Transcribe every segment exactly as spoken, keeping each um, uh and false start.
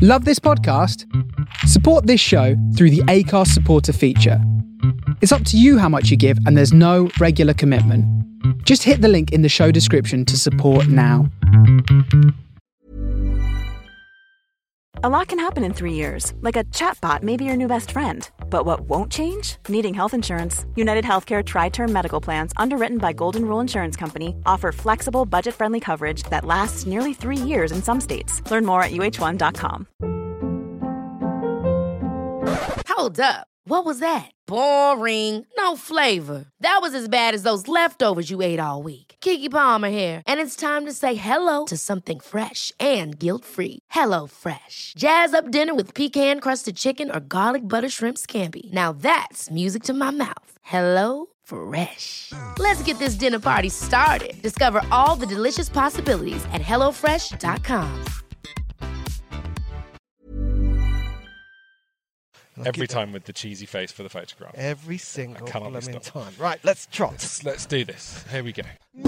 Love this podcast? Support this show through the Acast supporter feature. It's up to you how much you give, and there's no regular commitment. Just hit the link in the show description to support now. A lot can happen in three years, like a chatbot may be your new best friend. But what won't change? Needing health insurance. United Healthcare Tri-Term Medical Plans, underwritten by Golden Rule Insurance Company, offer flexible, budget-friendly coverage that lasts nearly three years in some states. Learn more at U H one dot com. Hold up. What was that? Boring. No flavor. That was as bad as those leftovers you ate all week. Keke Palmer here. And it's time to say hello to something fresh and guilt-free. Hello Fresh. Jazz up dinner with pecan-crusted chicken or garlic butter shrimp scampi. Now that's music to my mouth. Hello Fresh. Let's get this dinner party started. Discover all the delicious possibilities at hello fresh dot com. Every time with the cheesy face for the photograph. Every single blooming stop. time. Right, let's trot. Let's, let's do this. Here we go.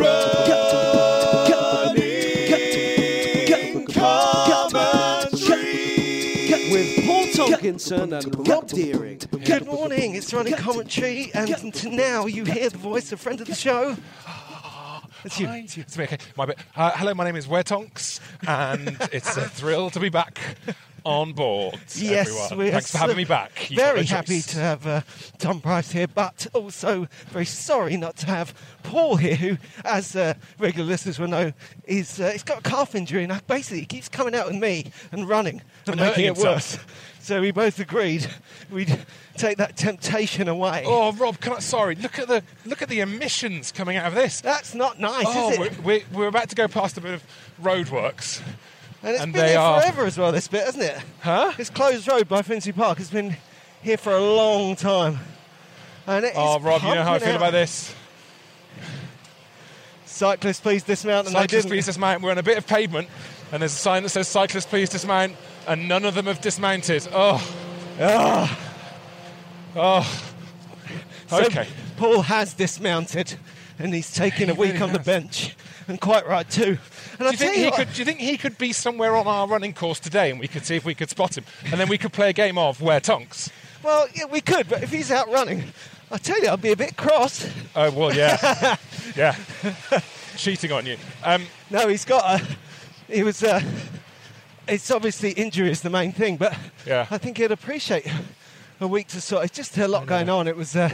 With Paul Tomkinson and Rob Deering. Good morning, it's running commentary, and to now you hear the voice of friend of the show. It's you. It's you. It's me, okay. My bit. Uh, hello, my name is Ware Tonks, and it's a thrill to be back on board. Yes, everyone. we're Thanks for having me back. You've very got no happy choice. to have uh, Tom Price here, but also very sorry not to have Paul here, who, as uh, regular listeners will know, is uh, he's got a calf injury, and basically he keeps coming out with me and running and, And making it hurting worse. So we both agreed we'd take that temptation away. Oh, Rob, can I, sorry. Look at the look at the emissions coming out of this. That's not nice, oh, is it? We're, we're, we're about to go past a bit of roadworks. And it's and been they here are- forever as well, this bit, hasn't it? Huh? This closed road by Finsbury Park has been here for a long time. And it Oh, is Rob, you know how I pumping feel out. about this. Cyclists, please dismount. And they Cyclists, didn't. please dismount. We're on a bit of pavement, and there's a sign that says cyclists, please dismount, and none of them have dismounted. Oh. Ah. Oh. So Okay. Paul has dismounted, and he's taking a He week really on the has. bench, and quite right too. And Do I you, tell think you he what, could, do you think he could be somewhere on our running course today, and we could see if we could spot him, and then we could play a game of Ware Tonks? well, yeah, we could, but if he's out running, I tell you, I'll be a bit cross. Oh well, yeah, yeah, cheating on you. Um, No, he's got a. He was. Uh, it's obviously injury is the main thing, but Yeah. I think he'd appreciate a week to sort. It's just a lot going on. It was. Uh,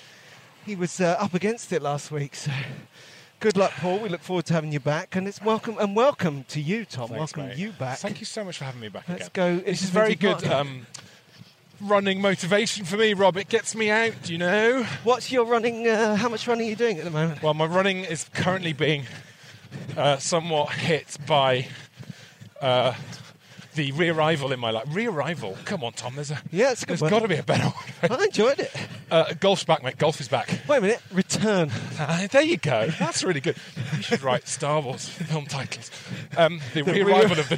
he was uh, up against it last week, so. Good luck, Paul. We look forward to having you back, and it's welcome and welcome to you, Tom. Thanks, welcome mate. you back. Thank you so much for having me back Let's again. go This into is very Finsbury good Park. um, running motivation for me, Rob. It gets me out, you know. What's your running? Uh, how much running are you doing at the moment? Well, my running is currently being uh, somewhat hit by uh, the re-arrival in my life. Re-arrival? Come on, Tom. There's a Yeah, it's a good there's one. got to be a better one. I enjoyed it. Uh, golf's back, mate. Golf is back. Wait a minute. Return. Ah, there you go. That's really good. You should write Star Wars film titles. Um, the re-arrival of the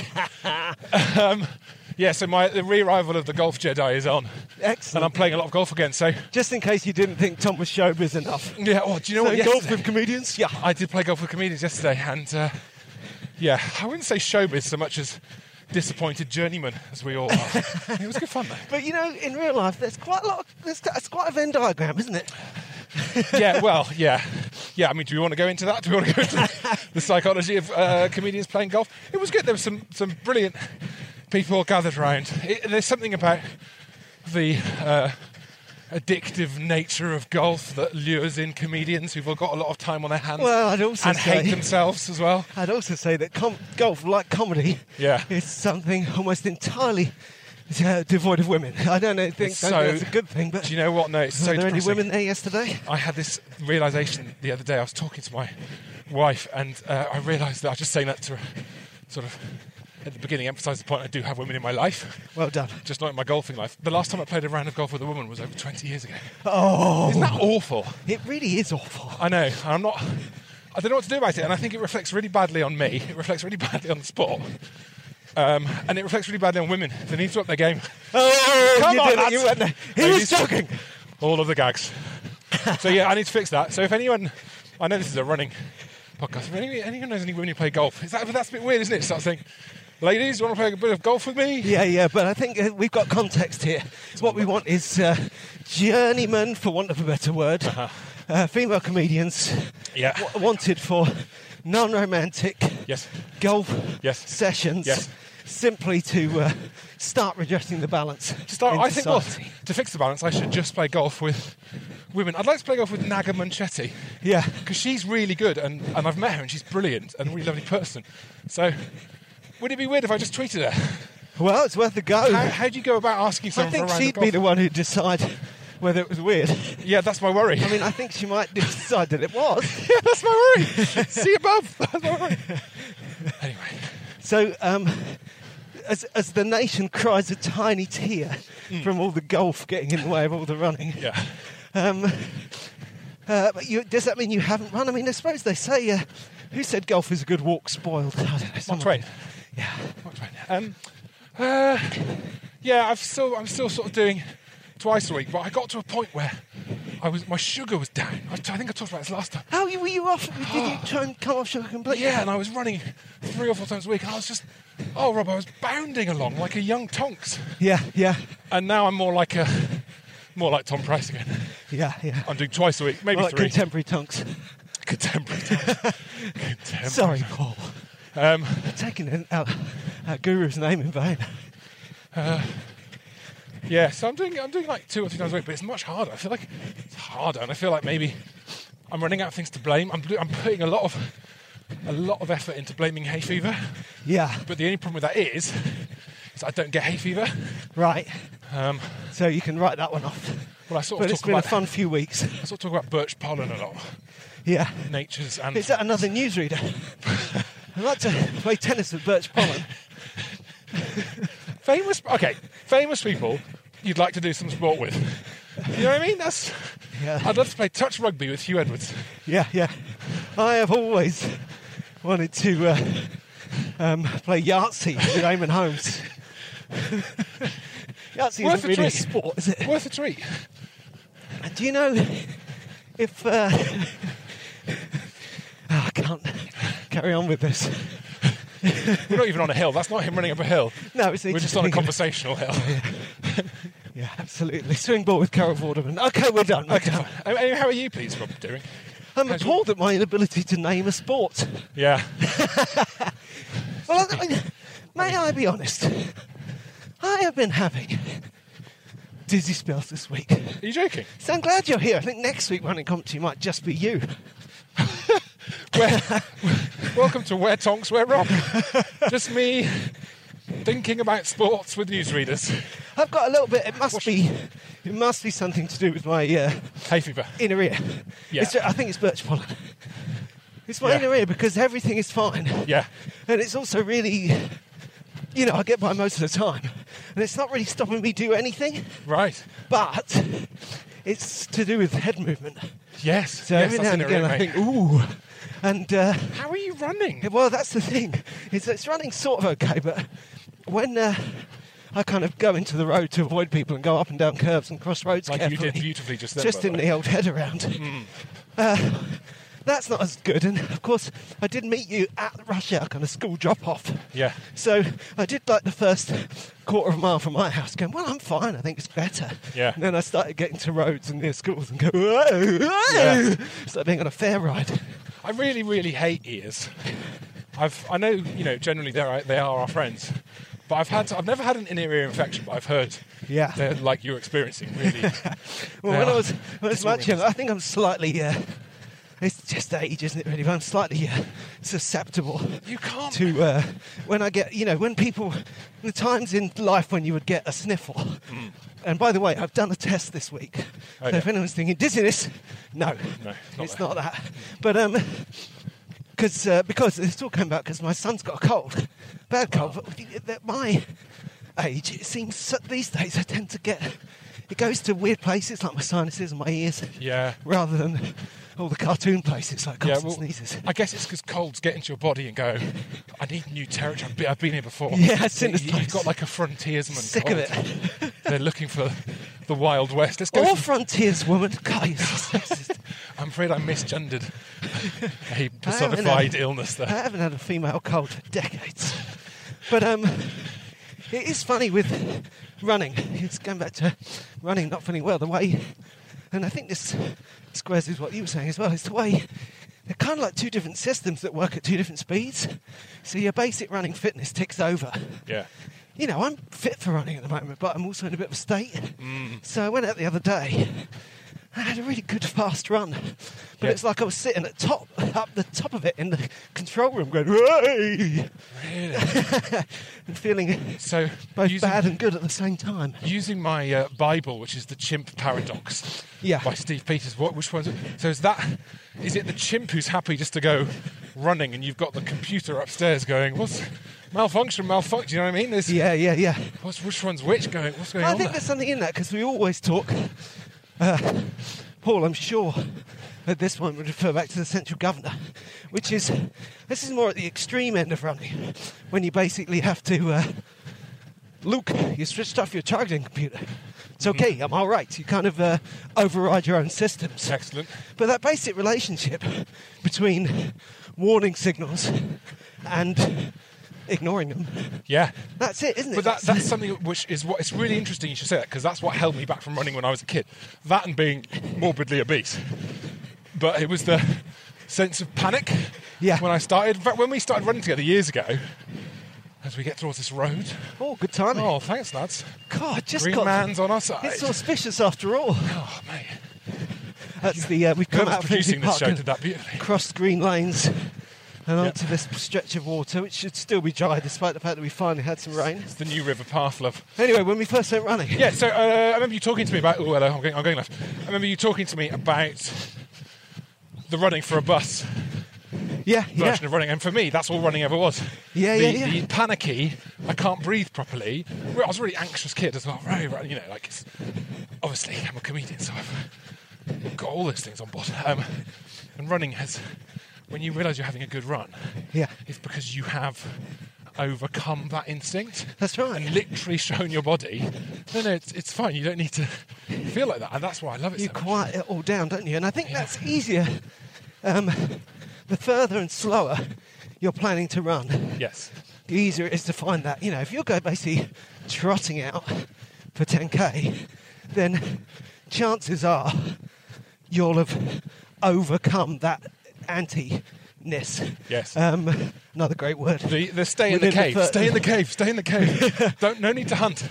Jedi. um, yeah, so my the re-arrival of the Golf Jedi is on. Excellent. And I'm playing a lot of golf again, so... Just in case you didn't think Tom was showbiz enough. Yeah, oh, do you know So what? golf yesterday- with comedians? Yeah, I did play golf with comedians yesterday, and uh, yeah, I wouldn't say showbiz so much as disappointed journeyman, as we all are. It was good fun, though. But you know, in real life, there's quite a lot. Of, there's, it's quite a Venn diagram, isn't it? Yeah, well, yeah. Yeah, I mean, do we want to go into that? Do we want to go into the, the psychology of uh, comedians playing golf? It was good. There were some, some brilliant people gathered around. It, there's something about the uh, addictive nature of golf that lures in comedians who've got a lot of time on their hands Well, I'd also and say hate themselves as well. I'd also say that com- golf, like comedy, Yeah. is something almost entirely uh, devoid of women. I don't know. Think It's don't so- think that's a good thing, but Do you know what? No, it's were so there any depressing. women there yesterday? I had this realisation the other day. I was talking to my wife, and uh, I realised that I was just saying that to her, sort of at the beginning, emphasise the point I do have women in my life, Well done. just not in my golfing life. The last time I played a round of golf with a woman was over twenty years ago. Oh, Isn't that awful? it really is awful. I know. I'm not. I don't know what to do about it, and I think it reflects really badly on me. It reflects really badly on the sport. Um, and it reflects really badly on women. They need to up their game. Oh, Come you on, did it. lads. You went there. He Ladies. was joking. All of the gags. So yeah, I need to fix that. So if anyone, I know this is a running podcast. If anyone, anyone knows any women who play golf, is that, that's a bit weird, isn't it? Start saying, Ladies, you want to play a bit of golf with me? Yeah, yeah, but I think uh, we've got context here. What we want is uh, journeymen, for want of a better word, Uh-huh. uh, female comedians Yeah. w- wanted for non-romantic Yes. golf Yes. sessions, Yes. simply to uh, start redressing the balance. To start, in I think, well, society. to fix the balance, I should just play golf with women. I'd like to play golf with Naga Munchetti. Yeah. Because she's really good, and, and I've met her, and she's brilliant and a really lovely person. So, would it be weird if I just tweeted her? Well, it's worth a go. How, how do you go about asking I someone think for a round she'd of golf? be the one who'd decide whether it was weird. Yeah, that's my worry. I mean, I think she might decide that it was. yeah, that's my worry. See above. That's my worry. Anyway. So, um, as, as the nation cries a tiny tear from all the golf getting in the way of all the running, Yeah. um, uh, but you, does that mean you haven't run? I mean, I suppose they say, uh, who said golf is a good walk spoiled? I don't know. Mark someone- Twain. Yeah. Mark Twain. Um, uh, yeah, I've still, I'm still sort of doing twice a week, but I got to a point where I was, my sugar was down. I, I think I talked about this last time. How were you off? Did you try and come off sugar completely? Yeah, and I was running three or four times a week, and I was just, oh, Rob, I was bounding along like a young Tonks. Yeah, yeah, And now I'm more like a, more like Tom Price again. yeah, yeah. I'm doing twice a week, maybe Well, like three. contemporary tonks. Contemporary. Contemporary. Sorry, Paul. Um, Taking an, our, our guru's name in vain. yeah, so I'm doing, I'm doing like two or three times a week, but it's much harder. I feel like it's harder, and I feel like maybe I'm running out of things to blame. I'm, I'm putting a lot of, a lot of effort into blaming hay fever, Yeah, but the only problem with that is, is I don't get hay fever. right. Um, So you can write that one off. well, I sort But of it's talk been about, a fun few weeks. I sort of talk about birch pollen a lot, Yeah. nature's and. Is that another newsreader? I'd like to play tennis with Birch Pollen. Famous, okay, famous people you'd like to do some sport with. You know what I mean? That's. Yeah. I'd love to play touch rugby with Hugh Edwards. Yeah, yeah. I have always wanted to uh, um, play Yahtzee with Eamon Holmes. Yahtzee Worth isn't a really a treat. sport, is it? Worth a treat. Do you know if... Uh, oh, I can't carry on with this. We're not even on a hill. That's not him running up a hill. No, it's We're just on a interesting. conversational hill. Yeah, absolutely. Swing ball with Carol Vorderman. Okay, we're done. We're Okay, done. fine. I mean, how are you, please, Rob, doing? I'm How's appalled at my inability to name a sport. Yeah. Well, I mean, may I be honest? I have been having dizzy spells this week. Are you joking? So I'm glad you're here. I think next week running commentary might just be you. Where, welcome to Where Tonks, Where Rob. Just me thinking about sports with newsreaders. I've got a little bit. It must be. It must be something to do with my uh, Hay fever. inner ear. Yeah. It's, I think it's birch pollen. It's my Yeah. inner ear because everything is fine. Yeah. And it's also really, you know, I get by most of the time, and it's not really stopping me do anything. Right. But it's to do with head movement. Yes. So yes, every that's now and in again, there, I mate. think, ooh. And uh, How are you running? well, that's the thing. It's, it's running sort of okay, but when uh, I kind of go into the road to avoid people and go up and down curves and cross roads Like carefully, you did beautifully just then. just by in the the way. old head around. Uh, that's not as good. And of course, I did meet you at the rush hour kind of school drop off. Yeah. So I did like the first quarter of a mile from my house going, well, I'm fine. I think it's better. Yeah. And then I started getting to roads and near schools and go, whoa, whoa. Yeah. Started being on a fair ride. I really, really hate ears. I've, I know, you know, generally they're, they are our friends, but I've had, I've never had an inner ear infection, but I've heard, Yeah. they're like you're experiencing, really. Well, They when I are was, when I was much younger, I think I'm slightly, uh, it's just age, isn't it, really? But I'm slightly uh, susceptible You can't. to uh, when I get, you know, when people, the times in life when you would get a sniffle. And by the way, I've done a test this week. Oh, so yeah. if anyone's thinking dizziness, no, No, it's not it's that. not that. But um, cause, uh, because it's all came about because my son's got a cold, bad cold. But at my age, it seems so, these days I tend to get, it goes to weird places like my sinuses and my ears, Yeah. rather than all the cartoon places like Yeah, coughs and well, sneezes. I guess it's because colds get into your body and go, I need new territory. I've been, I've been here before. Yeah, it's in this You- place. You've got like a frontiersman Sick cold. of it. They're looking for the Wild West. Let's go. All for- frontiers woman. God, you're so sexist. I'm afraid I misgendered a I haven't personified had- illness I there. haven't had a female cold for decades. But um, it is funny with running. It's going back to running, not feeling well. The way, and I think this squares is what you were saying as well. It's the way they're kind of like two different systems that work at two different speeds. So your basic running fitness ticks over. Yeah. You know, I'm fit for running at the moment, but I'm also in a bit of a state. Mm. So I went out the other day. I had a really good fast run, but Yeah. it's like I was sitting at top, up the top of it in the control room, going, "Hey!" Really? and feeling So both using, bad and good at the same time. using my uh, Bible, which is the Chimp Paradox, Yeah. by Steve Peters. What? Which one's it? So is that? Is it the chimp who's happy just to go running, and you've got the computer upstairs going, "What's malfunction? Malfunction?" Do you know what I mean? There's, Yeah, yeah, yeah. What's which one's which? Going. What's going I on think there? there's something in that because we always talk. Uh, Paul, I'm sure at this point would refer back to the central governor, which is this is more at the extreme end of running, when you basically have to. Uh, Luke, you switched off your charging computer. It's okay, I'm all right. You kind of uh, override your own systems. Excellent. But that basic relationship between warning signals and ignoring them, Yeah. that's it, isn't it? But that, that's something which is what it's really interesting you should say that, because that's what held me back from running when I was a kid. That and being morbidly obese. But it was the sense of panic Yeah. when I started. In fact, when we started running together years ago, as we get towards this road. Oh, good timing. Oh, thanks, lads. God, just Green got... man's on our side. It's auspicious after all. Oh, mate. That's the... Uh, we've come Whoever's out of producing Finsbury this Park show and did that beautifully. crossed green lanes and Yep. onto this stretch of water, which should still be dry despite the fact that we finally had some rain. It's the new River Path, love. Anyway, when we first went running... Yeah, so uh, I remember you talking to me about... Oh, hello, I'm going, I'm going left. I remember you talking to me about the running for a bus Yeah, version yeah. of running, and for me, that's all running ever was. Yeah, the, yeah, yeah. The panicky, I can't breathe properly. Well, I was a really anxious kid as well. Right, right, you know, like, it's, obviously, I'm a comedian, so I've got all those things on board. Um, and running has... When you realise you're having a good run, Yeah. it's because you have overcome that instinct. That's right. And literally shown your body, no, no, it's, it's fine. You don't need to feel like that. And that's why I love it You so much. quiet it all down, don't you? And I think Yeah. that's easier um, the further and slower you're planning to run. Yes. The easier it is to find that. You know, if you're going basically trotting out for ten K, then chances are you'll have overcome that anti-ness. Yes. Um, another great word. The, the stay in the Within the cave. fir- stay in the cave. Stay in the cave. Don't. No need to hunt.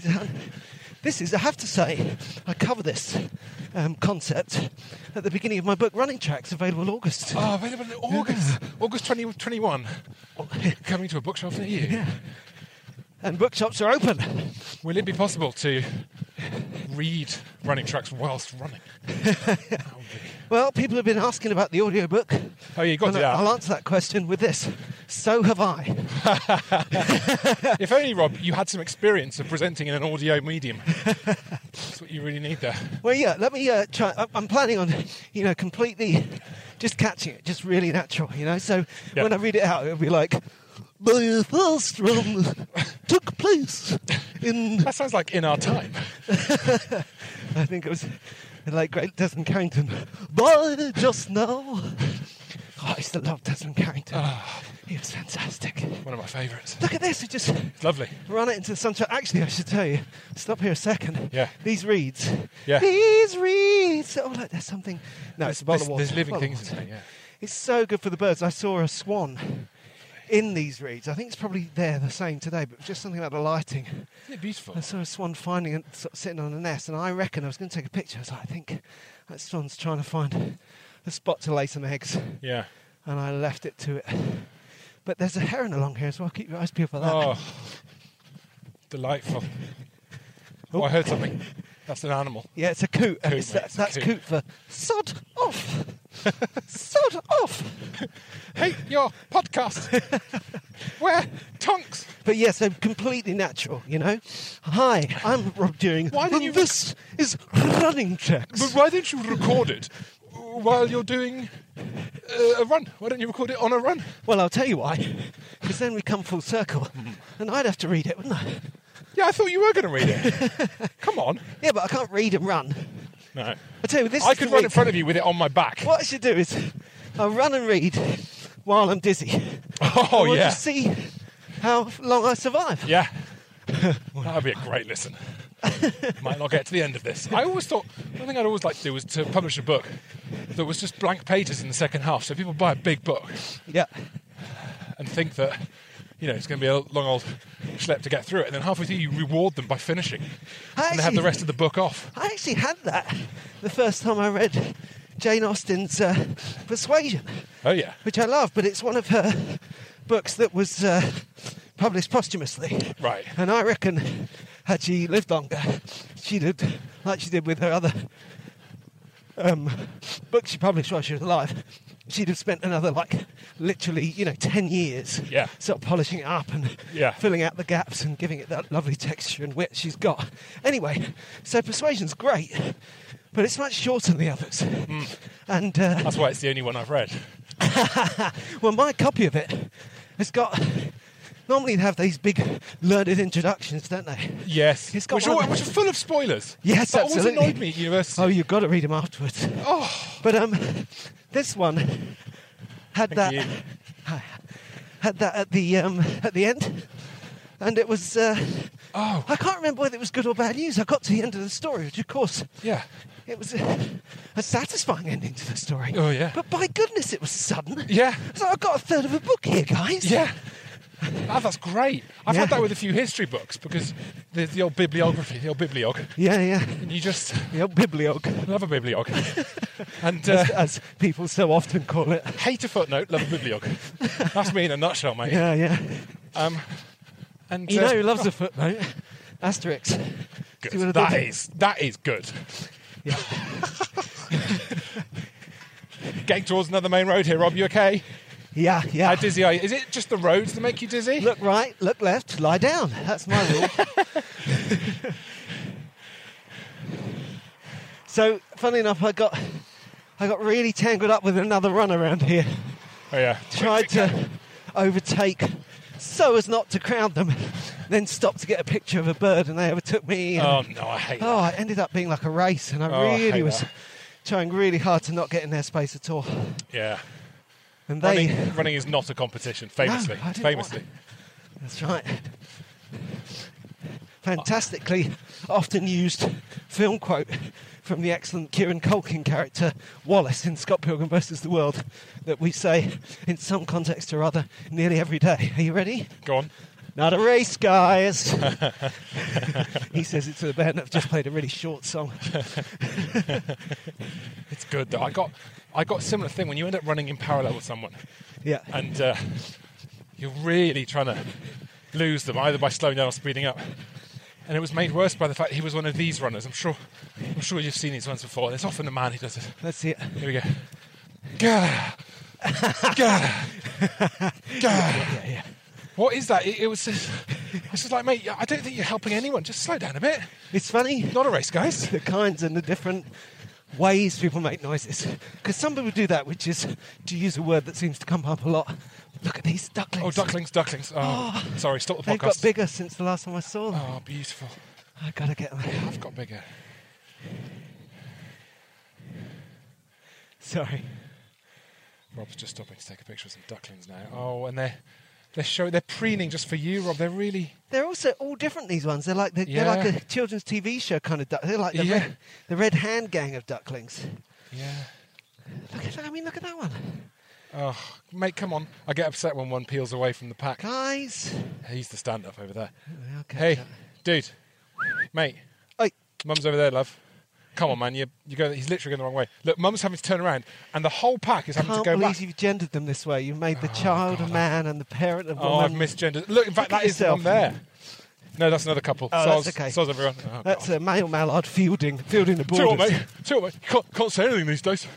This is, I have to say, I cover this um, concept at the beginning of my book, Running Tracks, available August. Oh, available in August. August twenty twenty-one. Coming to a bookshelf near you. Yeah. And bookshops are open. Will it be possible to read Running Tracks whilst running? That would be- Well, people have been asking about the audiobook. Oh, yeah, you got and to do that. I'll answer that question with this. So have I. If only, Rob, you had some experience of presenting in an audio medium. That's what you really need there. Well, yeah, let me uh, try. I- I'm planning on, you know, completely just catching it, just really natural, you know. So Yeah. when I read it out, it'll be like, my first run took place in... That sounds like In Our Time. I think it was the late great Desmond Carrington. By just now. Oh, I used to love Desmond Carrington. Ah. He was fantastic. One of my favourites. Look at this. We just It's lovely. run it into the sunshine. Actually, I should tell you. Stop here a second. Yeah. These reeds. Yeah. These reeds. Oh, look, there's something. No, it's a bottle There's, of water. there's living Bottle of things in water. there, yeah. It's so good for the birds. I saw a swan in these reeds. I think it's probably there the same today, but just something about the lighting. Isn't it beautiful? I saw a swan finding it, sort of sitting on a nest, and I reckon I was going to take a picture. I was like, I think that swan's trying to find a spot to lay some eggs, Yeah. and I left it to it. But there's a heron along here as well. Keep your eyes peeled for that. Oh, delightful. Oh, I heard something. That's an animal. Yeah, it's a coot. and Coot, it's- mate, that's it's a that's coot. coot for sod off. Sod off. Hey, your podcast. Where? Tonks. But yes, I'm completely natural, you know. Hi, I'm Rob Deering. Why didn't and you- this is Running Tracks. But why didn't you record it while you're doing uh, a run? Why don't you record it on a run? Well, I'll tell you why. Because then we come full circle, and I'd have to read it, wouldn't I? Yeah, I thought you were going to read it. Come on. Yeah, but I can't read and run. No. I tell you, this I is could the run week. in front of you with it on my back. What I should do is I'll run and read while I'm dizzy. Oh, And we'll yeah. just see how long I survive. Yeah. That would be a great listen. Might not get to the end of this. I always thought, one thing I'd always like to do was to publish a book that was just blank pages in the second half. So people buy a big book Yeah. and think that, you know, it's going to be a long old schlep to get through it. And then halfway through you reward them by finishing. I And they have the rest of the book off. I actually had that the first time I read Jane Austen's uh, Persuasion, Oh, yeah. which I love, but it's one of her books that was uh, published posthumously. Right. And I reckon, had she lived longer, she'd have, like she did with her other um, books she published while she was alive, she'd have spent another, like, literally, you know, ten years Yeah. sort of polishing it up and Yeah. filling out the gaps and giving it that lovely texture and wit she's got. Anyway, so Persuasion's great, but it's much shorter than the others. And, uh, That's why it's the only one I've read. well, my copy of it has got... Normally they have these big learned introductions, don't they? Yes. It's got Which, one- are, which are full of spoilers. Yes, that absolutely. always annoyed me at university. Oh, you've got to read them afterwards. Oh, But um, this one had that you. had that at the um, at the end, and it was. Uh, oh, I can't remember whether it was good or bad news. I got to the end of the story, which of course yeah. it was a, a satisfying ending to the story. Oh, yeah. But by goodness, it was sudden. Yeah. So I've got a third of a book here, guys. Yeah. Oh, that's great. I've Yeah. had that with a few history books because there's the old bibliography, the old bibliog, Yeah, yeah. and you just The old bibliog, love a bibliog. And uh, as, as people so often call it. hate a footnote, love a bibliog. That's me in a nutshell, mate. Yeah, yeah. Um, and You uh, know who loves a footnote? Asterix. good. See what I That did? is that is good. Yeah. Getting towards another main road here, Rob. You okay? Yeah, yeah. How dizzy are you? Is it just the roads that make you dizzy? Look right, look left, lie down. That's my rule. So, funny enough, I got I got really tangled up with another run around here. Oh yeah. Tried to overtake so as not to crowd them, then stopped to get a picture of a bird and they overtook me. And, Oh no, I hate oh, that. it ended up being like a race and I Oh, I really hate was that. trying really hard to not get in their space at all. Yeah. And they... Running, running is not a competition, famously. I didn't famously. want- That's right. Fantastically often used film quote from the excellent Kieran Culkin character Wallace in Scott Pilgrim versus the World that we say in some context or other nearly every day. Are you ready? Go on. Not a race, guys. He says it to the band that have just played a really short song. It's good though. I got I got a similar thing when you end up running in parallel with someone Yeah. and uh, you're really trying to lose them either by slowing down or speeding up. And it was made worse by the fact he was one of these runners. I'm sure I'm sure you've seen these ones before. There's often a man who does it. Let's see it. Here we go. Gah! Gah! Gah! Yeah, yeah. What is that? It, it was just, it's just like, mate, I don't think you're helping anyone. Just slow down a bit. It's funny. Not a race, guys. The kinds and the different ways people make noises. Because some people do that, which is to use a word that seems to come up a lot. Look at these ducklings. Oh, ducklings, ducklings. Oh, sorry, stop the They've got podcast. bigger since the last time I saw them. Oh, beautiful. I gotta get them. I've got bigger. Sorry. Rob's just stopping to take a picture of some ducklings now. Oh, and they're they're showing they're preening just for you, Rob. They're really They're also all different. These ones. They're like the, Yeah. they're like a children's T V show kind of duck. They're like the, Yeah. red, the Red Hand gang of ducklings. yeah. Look at I mean, look at that one, Oh, mate, come on. I get upset when one peels away from the pack. guys. He's the stand-up over there. I'll catch Hey, up. dude, mate. Oi. Mum's over there, love. Come on, man. You you go. He's literally going the wrong way. Look, Mum's having to turn around, and the whole pack is having Can't to go believe back. you've gendered them this way. You've made the child a man and the parent a woman. Oh, I've misgendered. Look, in fact, Look at that is the yourself. one there. No, that's another couple. Oh, Soz, that's okay. Soz, everyone. Oh, That's God. a male mallard fielding, fielding the Tell you borders. what, mate. Tell you what, mate. You can't, can't say anything these days.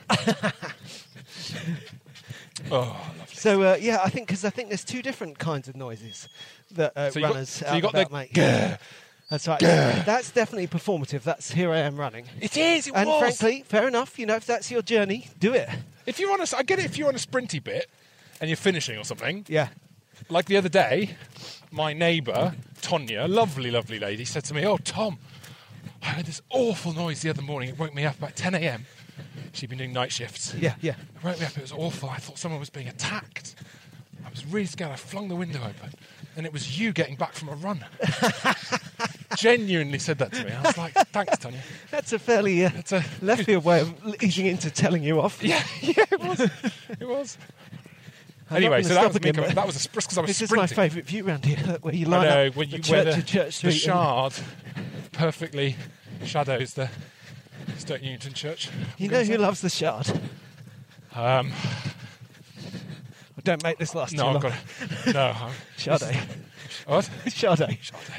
Oh, lovely. So uh, yeah, I think because I think there's two different kinds of noises that uh, So you got- runners so out you got and about the make. grr. That's right. That's definitely performative. That's here I am running. It is. It And was. frankly, fair enough. You know, if that's your journey, do it. if you're on a, I get it. If you're on a sprinty bit and you're finishing or something, Yeah. like the other day, my neighbour Tonya, lovely, lovely lady, said to me, "Oh, Tom, I heard this awful noise the other morning. It woke me up about ten a.m. She'd been doing night shifts. Yeah. Yeah. It woke me up. It was awful. I thought someone was being attacked. I was really scared. I flung the window open. and it was you getting back from a run. Genuinely said that to me. I was like, thanks, Tanya. That's a fairly uh, That's a left field way of easing into telling you off. Yeah, yeah, it was. It was. I'm Anyway, not so gonna that stop was me. again, Coming, but that was a because I was This is sprinting. my favourite view round here, look, where you I line know, up when you the where church the, to church the street. and- shard perfectly shadows the Stoke Newington Church. You know who loves the shard? Um, Don't make this last no, too I've long. got to, no. I'm- Sade. What? Sade.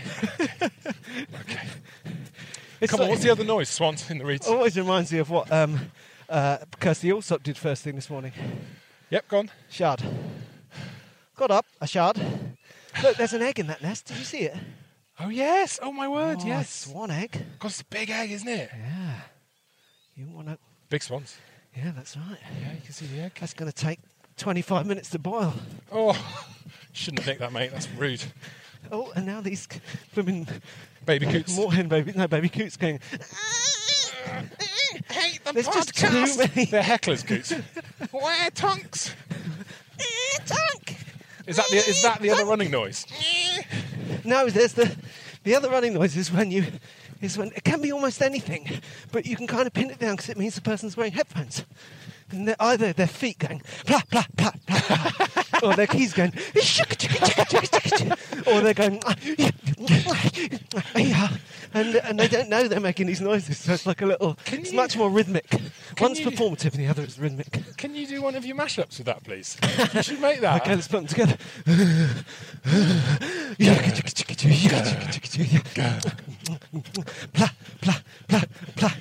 Okay. It's Come on, like- what's the other noise? Swans in the reeds. Always reminds me of what um, uh, Kirsty Allsop did first thing this morning. Yep, go on. Shard. Got up, a shard. Look, there's an egg in that nest. Did you see it? Oh yes! Oh my word! Oh, yes. Swan egg. Because it's a big egg, isn't it? Yeah. You want to? Big swans. Yeah, that's right. Yeah, you can see the egg. That's going to take twenty-five minutes to boil. Oh, shouldn't think that, mate. That's rude. Oh, and now these blooming Baby coots. moorhen baby, no baby coots going. Hate the There's just too many. They're hecklers, coots. Where tonks? Tonk. Is that the is that the other running noise? No, there's the the other running noise is when you is when it can be almost anything, but you can kind of pin it down because it means the person's wearing headphones. And they're either their feet going blah blah blah blah, blah or their keys going or they're going and and they don't know they're making these noises, so it's like a little. Can it's you- much more rhythmic. One's you- performative and the other is rhythmic. Can you do one of your mashups with that, please? You should make that. Okay, let's put them together. Plah, plah, plah, plah.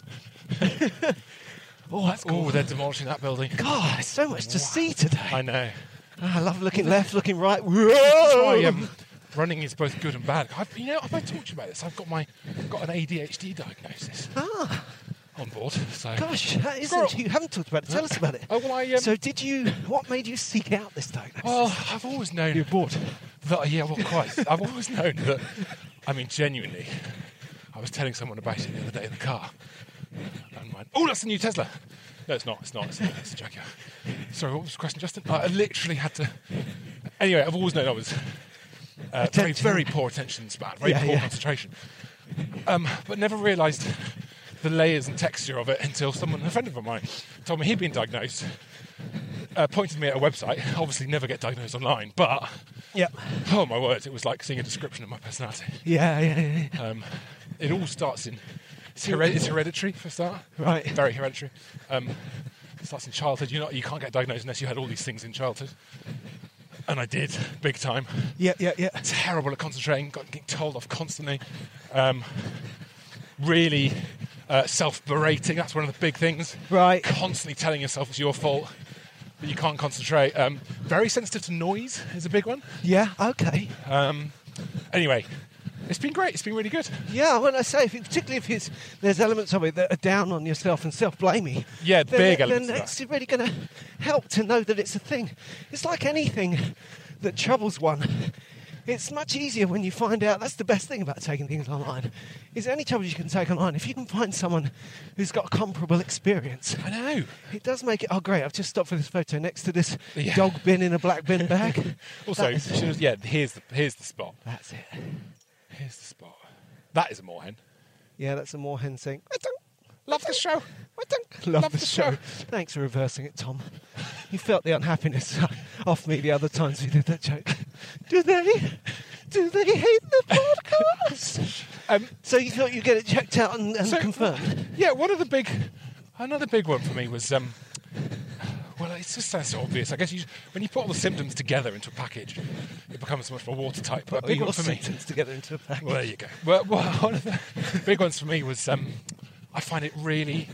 Oh, that's Oh, cool. they're demolishing that building. God, there's so much to see today. I know. I love looking left, looking right. That's Whoa! why um, running is both good and bad. I've, you know, have I talked to you about this? I've got my got an A D H D diagnosis Ah, on board. So. gosh, that Girl. isn't. You haven't talked about it. Tell us about it. Oh well, I. Um, So, did you? What made you seek out this diagnosis? well, I've always known. You're bored. That, yeah, well, quite. I've always known that. I mean, genuinely, I was telling someone about it the other day in the car, and went, "Oh, that's the new Tesla." No, it's not. It's not. It's, it's a Jaguar. Sorry, what was the question, Justin? I literally had to. Anyway, I've always known I was uh, very, Attention. very poor attention span, very Yeah, poor yeah. concentration, um, but never realised the layers and texture of it until someone, a friend of mine, told me he'd been diagnosed. Uh, pointed me at a website. Obviously, never get diagnosed online, but Yeah. oh my word, it was like seeing a description of my personality. Yeah, yeah, yeah. yeah. Um, it all starts in it's, hered- it's hereditary for a start, Right. Very hereditary. Um, it starts in childhood. You know, you can't get diagnosed unless you had all these things in childhood, and I did big time. Yeah, yeah, yeah. Terrible at concentrating. Got getting told off constantly. Um, really uh, self-berating. That's one of the big things. Right. Constantly telling yourself it's your fault. But you can't concentrate. Um, very sensitive to noise is a big one. Yeah, okay. Um, anyway, it's been great. It's been really good. Yeah, when I say, if it, particularly if it's, there's elements of it that are down on yourself and self-blaming. Yeah, then, big then elements of it's that. really going to help to know that it's a thing. It's like anything that troubles one. It's much easier when you find out. That's the best thing about taking things online. Is any trouble you can take online, if you can find someone who's got a comparable experience, I know. it does make it. Oh, great! I've just stopped for this photo next to this Yeah. dog bin in a black bin bag. Also, That is- should have- yeah, here's the here's the spot. that's it. Here's the spot. That is a moorhen. Yeah, that's a moorhen saying, "I don't Love the show. I don't love, Love the, the show. show. Thanks for reversing it, Tom. You felt the unhappiness off me the other times we did that joke. Do they? Do they hate the podcast? Um, So you thought you'd get it checked out and, and So- confirmed? Yeah, one of the big, another big one for me was, um, well, it's just so obvious. I guess you, when you put all the symptoms together into a package, it becomes much more watertight. But a Put big your one for me. symptoms together into a package. Well, there you go. Well, well, one of the big ones for me was um, I find it really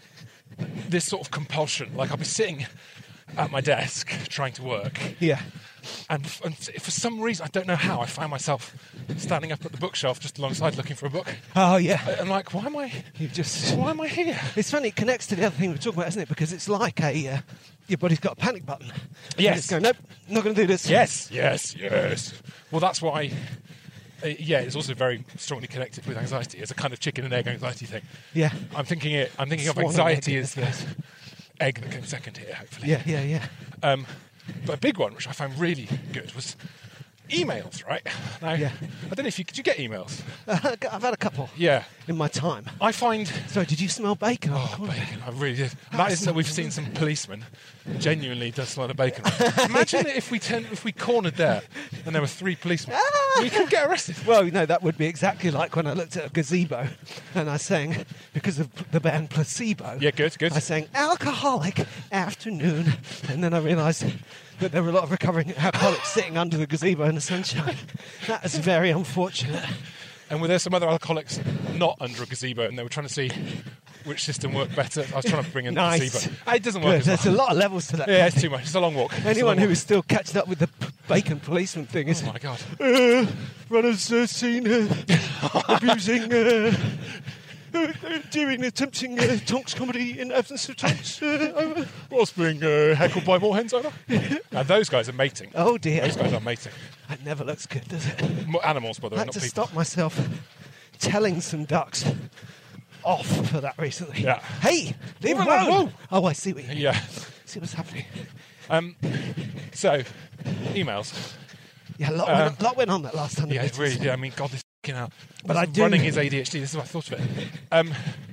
this sort of compulsion. Like I'll be sitting at my desk trying to work, Yeah. and, f- and for some reason I don't know how I find myself standing up at the bookshelf just alongside looking for a book. Oh, yeah. And like, why am I? You just. Why am I here? It's funny, it connects to the other thing we're talking about, isn't it? Because it's like a. Uh, your body's got a panic button. And Yes. It's going, nope, not going to do this. Yes, yes, yes. Well, that's why. Uh, yeah, it's also very strongly connected with anxiety. It's a kind of chicken and egg anxiety thing. Yeah. I'm thinking it. I'm thinking Swan of and anxiety egg, as the egg that came second here, hopefully. Yeah, yeah, yeah. Um, but a big one, which I found really good, was emails, right? Now, Yeah. I don't know if you... Did you get emails? Uh, I've had a couple Yeah. in my time. I find... Sorry, did you smell bacon? Oh, bacon. I really did. That isn't that we've seen some policemen genuinely does smell of bacon. Imagine if we turned, if we cornered there and there were three policemen. We could get arrested. Well, you know, that would be exactly like when I looked at a gazebo and I sang, because of the band Placebo, Yeah, good, good. I sang Alcoholic Afternoon, and then I realised that there were a lot of recovering alcoholics sitting under the gazebo in the sunshine. That is very unfortunate. And were there some other alcoholics not under a gazebo and they were trying to see which system worked better? I was trying to bring in Nice. the gazebo. Ah, It doesn't work Good. as There's well. a lot of levels to that. Yeah, it's too much. It's a long walk. It's a Anyone long who is still catching up with the p- bacon policeman thing walk. is... Oh, my God. Uh, runners uh, seen uh, abusing... Uh, uh, doing attempting uh, Tonks comedy in absence of Tonks. Uh, over. What's being uh, heckled by more hens over? Now, those guys are mating. Oh dear. Those guys are mating. That never looks good, does it? M- Animals, by the I way, had not to people. stop myself telling some ducks off for that recently. Yeah. Hey, leave Whoa, it whoa, alone. whoa. Oh, I see what you Yeah. see what's happening. Um, so, emails. Yeah, a lot, Um, went, lot went on that last time. Yeah, it really did. I mean, God, this fucking hell. But I do- running his A D H D. This is what I thought of it. Um,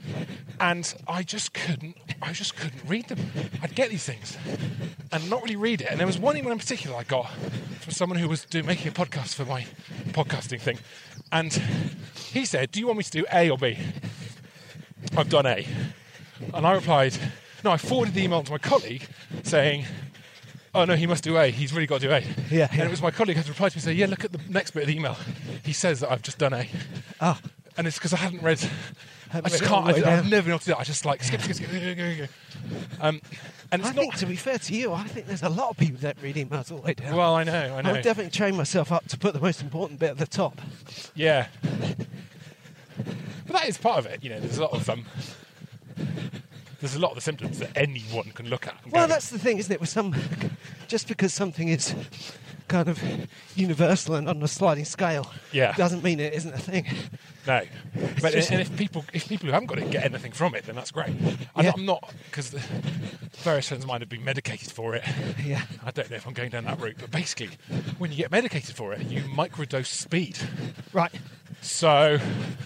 and I just couldn't. I just couldn't read them. I'd get these things and not really read it. And there was one email in particular I got from someone who was doing, making a podcast for my podcasting thing, and he said, "Do you want me to do A or B?" I've done A, and I replied, "No." I forwarded the email to my colleague saying, "Oh no, he must do A. He's really got to do A." Yeah, And yeah. it was my colleague who had replied to me saying, "Yeah, look at the next bit of the email. He says that I've just done A." Oh, And it's because I hadn't read. Hadn't I just read it all can't. the way I, I've down. never been able to do it. I just like skip, skip, skip. Go, go, go, go. Um, and it's I not. think, to be fair to you, I think there's a lot of people that read emails all the way down. Well, I know, I know. I've definitely trained myself up to put the most important bit at the top. Yeah. But that is part of it. You know, there's a lot of um. There's a lot of the symptoms that anyone can look at. and Well, go, that's the thing, isn't it? With some, just because something is kind of universal and on a sliding scale, Yeah. doesn't mean it isn't a thing. No, but just- and if people if people who haven't got it get anything from it, then that's great. I'm, Yeah. not, I'm not because various friends of mine have been medicated for it. Yeah. I don't know if I'm going down that route, but basically, when you get medicated for it, you microdose speed. Right. So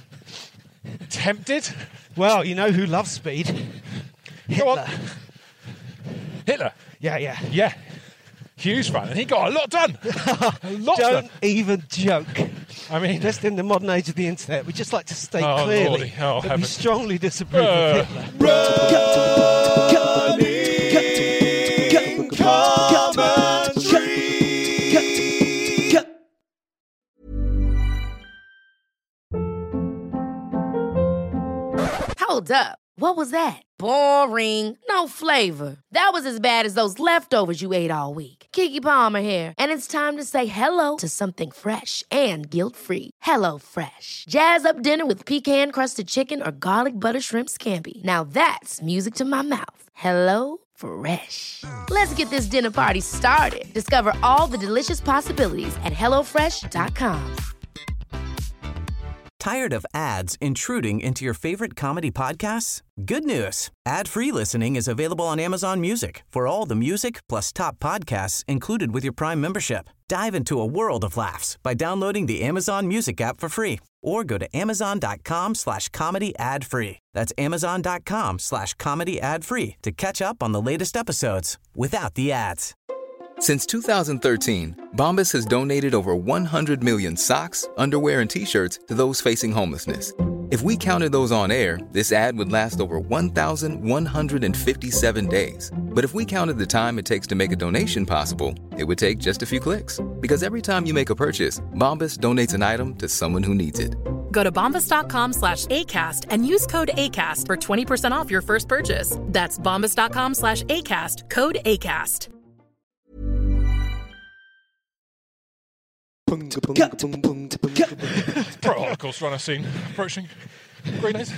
tempted. Well, you know who loves speed? Go on. Hitler. Hitler. Yeah, yeah. Yeah. Huge fan, and he got a lot done. A lot Don't done. even joke. I mean, Just in the modern age of the internet, we just like to state Oh, clearly Lordy. Oh, that we heaven. strongly disapprove Uh, of Hitler. Hold up. What was that? Boring. No flavor. That was as bad as those leftovers you ate all week. Keke Palmer here, and it's time to say hello to something fresh and guilt-free. Hello Fresh. Jazz up dinner with pecan-crusted chicken or garlic butter shrimp scampi. Now that's music to my mouth. Hello Fresh. Let's get this dinner party started. Discover all the delicious possibilities at hello fresh dot com. Tired of ads intruding into your favorite comedy podcasts? Good news. Ad-free listening is available on Amazon Music for all the music plus top podcasts included with your Prime membership. Dive into a world of laughs by downloading the Amazon Music app for free or go to amazon.com slash comedy ad free. That's amazon.com slash comedy ad free to catch up on the latest episodes without the ads. Since two thousand thirteen, Bombas has donated over one hundred million socks, underwear, and T-shirts to those facing homelessness. If we counted those on air, this ad would last over one thousand one hundred fifty-seven days. But if we counted the time it takes to make a donation possible, it would take just a few clicks. Because every time you make a purchase, Bombas donates an item to someone who needs it. Go to bombas.com slash ACAST and use code ACAST for twenty percent off your first purchase. That's bombas.com slash ACAST, code ACAST. Protocols runner scene approaching. Great nice.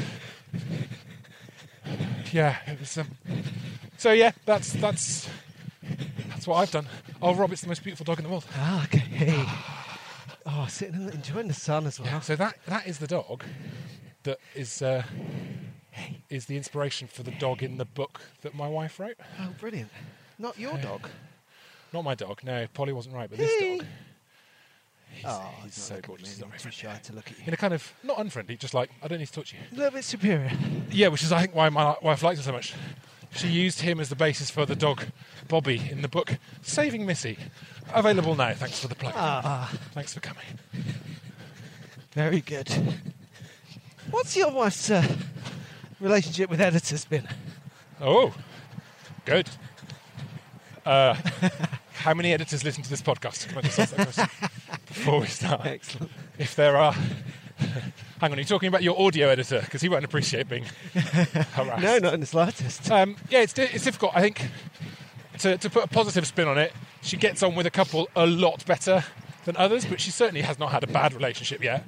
Yeah, it was. Um, so yeah, that's that's that's what I've done. Oh, Rob, it's the most beautiful dog in the world. Ah, okay. Oh, sitting and enjoying the sun as well. Yeah, so that that is the dog that is uh, is the inspiration for the dog in the book that my wife wrote. Oh, brilliant. Not your dog. Not my dog. No, Polly wasn't right, but this Hey. dog. he's, Oh, he's he's so not gorgeous. He's looking not at very me, too friendly. shy to look at you. In a kind of, not unfriendly, just like, I don't need to talk to you. A little bit superior. Yeah, which is, I think, why my wife liked her so much. She used him as the basis for the dog, Bobby, in the book Saving Missy. Available now, thanks for the plug. Ah, Thanks for coming. very good. What's your wife's uh, relationship with editors been? Oh, good. Uh, how many editors listen to this podcast? Can I just ask that question before we start? Excellent. If there are... Hang on, are you talking about your audio editor? Because he won't appreciate being harassed. No, not in the slightest. Um, yeah, it's, di- it's difficult. I think to, to put a positive spin on it, she gets on with a couple a lot better than others, but she certainly has not had a bad relationship yet.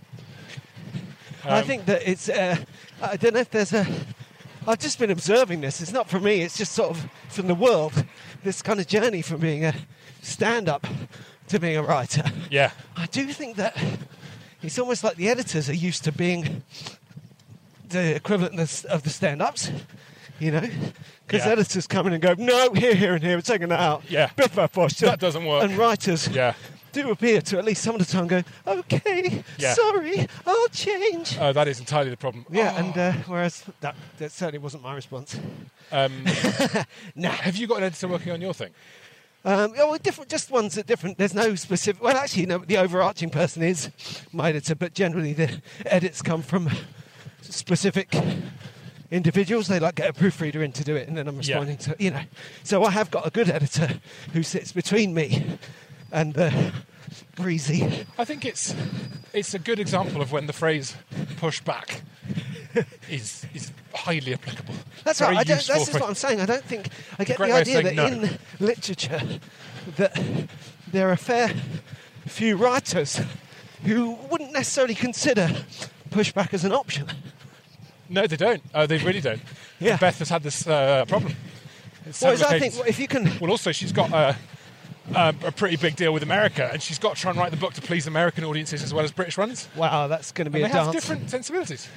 I Um, think that it's... Uh, I don't know if there's a... I've just been observing this. It's not from me. It's just sort of from the world. This kind of journey from being a stand-up to being a writer. Yeah. I do think that it's almost like the editors are used to being the equivalent of the- of the stand-ups, you know? Because Yeah. editors come in and go, no, here, here, and here, we're taking that out. Yeah. Biff, baff, bosh. That doesn't work. And writers Yeah. do appear to, at least some of the time, go, okay, Yeah. sorry, I'll change. Uh, that is entirely the problem. Yeah, Oh. and uh, whereas that, that certainly wasn't my response. Um, Nah. have you got an editor working on your thing? Um, oh, well, different, just ones that different. There's no specific. Well, actually, no. The overarching person is my editor, but generally the edits come from specific individuals. They like get a proofreader in to do it, and then I'm Yeah. responding to you know. So I have got a good editor who sits between me and the breezy. I think it's it's a good example of when the phrase "push back" is is highly applicable. That's Very right. I don't, useful that's just phrase. what I'm saying. I don't think I get great the way of idea saying that no. in literature that there are a fair few writers who wouldn't necessarily consider pushback as an option. No, they don't. Uh, they really don't. Yeah. Beth has had this uh, problem. It's Whereas several I think occasions. if you can, Well, also she's got a, a, a pretty big deal with America, and she's got to try and write the book to please American audiences as well as British ones. wow, that's going to be And a they have dance. different sensibilities.